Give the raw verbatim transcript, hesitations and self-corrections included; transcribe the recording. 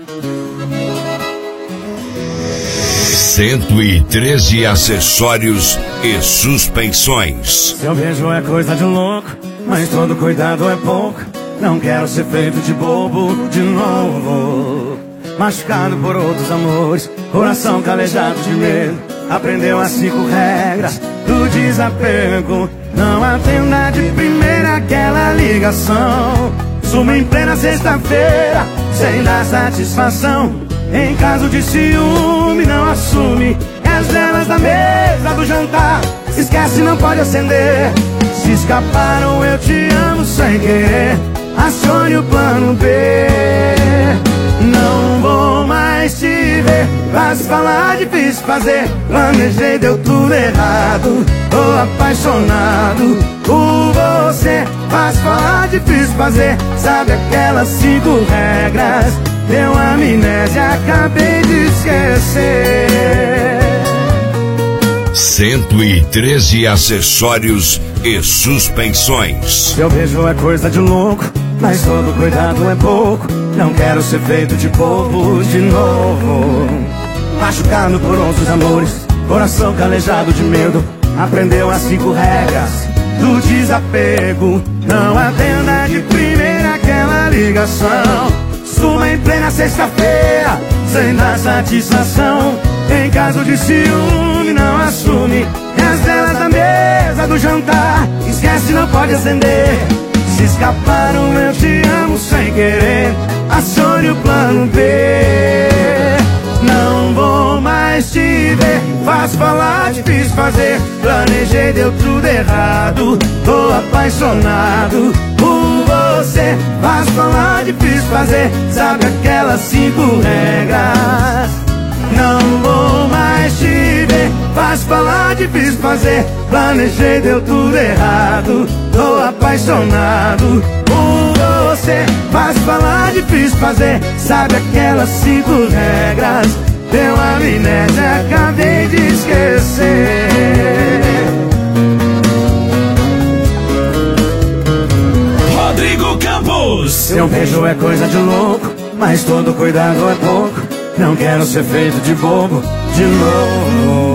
Cento e treze acessórios e suspensões. Seu beijo é coisa de louco, mas todo cuidado é pouco. Não quero ser feito de bobo de novo. Machucado por outros amores, coração calejado de medo. Aprendeu as cinco regras do desapego. Não atenda de primeira aquela ligação. Suma em plena sexta-feira, sem dar satisfação. Em caso de ciúme, não assume. E as velas da mesa do jantar, esquece, não pode acender. Se escaparam, eu te amo sem querer. Acione o plano B. Não vou mais te ver. Fácil falar, difícil fazer. Planejei, deu tudo errado. Tô apaixonado por você. Fácil falar, difícil fazer. Sabe aquelas cinco regras? Deu amnésia, acabei de esquecer. Cento e treze acessórios e suspensões. Seu beijo é coisa de louco, mas todo cuidado é pouco. Não quero ser feito de bobo de novo. Machucado por outros amores, coração calejado de medo. Aprendeu as cinco regras do desapego. Não atenda de primeira aquela ligação. Suma em plena sexta-feira, sem dar satisfação. Em caso de ciúme, não assume. E as velas da mesa do jantar, esquece, não pode acender. Se escaparam, eu te amo sem querer. Acione o plano B. Não vou mais te ver. Fácil falar, difícil fazer. Planejei, deu tudo errado. Tô apaixonado por você. Fácil falar, difícil fazer. Sabe aquelas cinco regras? Não vou mais te ver. Fácil falar, difícil fazer. Planejei, deu tudo errado. Tô apaixonado por você. Fácil falar, difícil fazer. Sabe aquelas cinco regras? Deu amnésia, acabei de esquecer. Rodrigo Campos. Seu beijo é coisa de louco, mas todo cuidado é pouco. Não quero ser feito de bobo de novo.